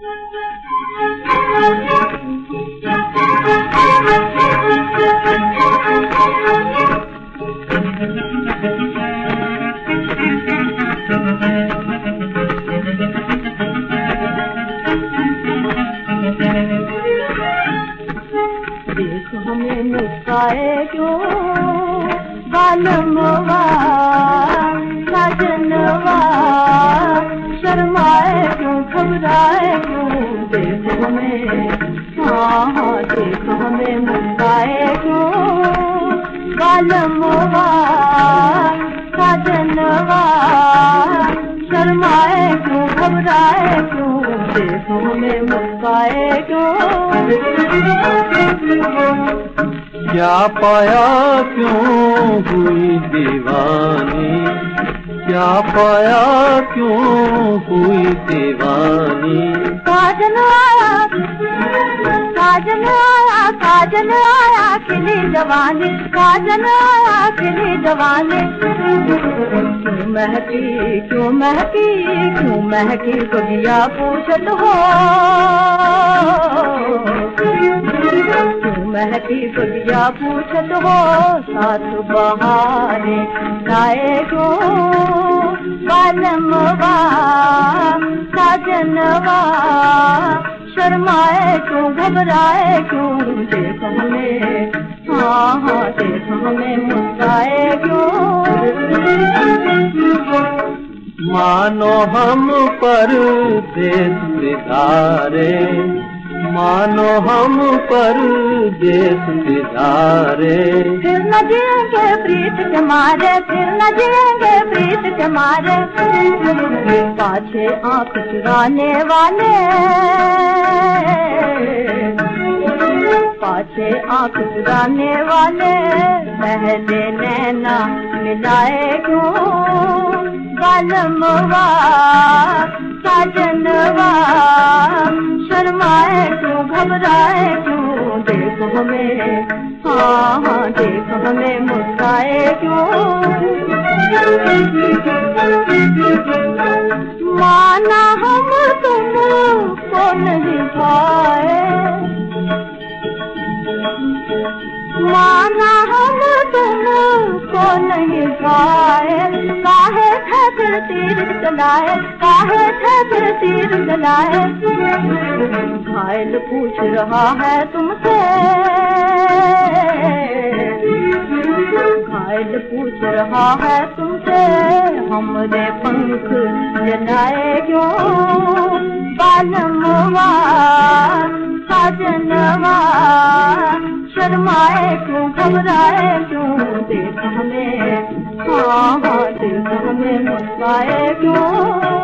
देख हमें मुस्काए क्यों बालमवा साजनवा, शर्माए क्यों घबराए क्यों, देख हमें, हाँ देख हमें मुस्काए क्यों बालमवा साजनवा, शर्माए क्यों घबराए क्यों, देख हमें मुस्काए क्यों। क्या पाया क्यों हुई दीवानी, क्या पाया क्यों हुई दीवानी। साजन आया साजन आया साजन आया खिली जवानी, साजन आया खिली जवानी। क्यों महकी क्यों महकी क्यों महकी बगिया पूछत हो, क्यों महकी बगिया पूछत हो, साथ बहारे गाए क्यों बालमवा साजनवा, शर्माए क्यों घबराए क्यों, देख हमें, हाँ हाँ देख हमें मुस्काए क्यों। मानो हम परदेस सिधारे, मानो हम परदेस सिधारे, फिर न जिएंगे प्रीत के मारे, फिर न जिएंगे प्रीत के मारे। पाछे आंख चुराने वाले, पाछे आंख चुराने वाले, पहले नैना मिलाए क्यों बालमवा साजनवा, शर्माए क्यों घबराए क्यों, देख हमें, हाँ हाँ देख हमें मुस्काए क्यों। माना हम तुमको नहीं पाए, माना हम तुमको नहीं पाए, काहे थे फिर तीर चलाए, काहे थे फिर तीर चलाए। घायल पूछ रहा है तुमसे, घायल पूछ रहा है तुमसे, हमरे पंख जलाए क्यों बालमवा साजनवा, शर्माए क्यों घबराए क्यों, देख हमें, हाँ हाँ देख हमें मुस्काए क्यों।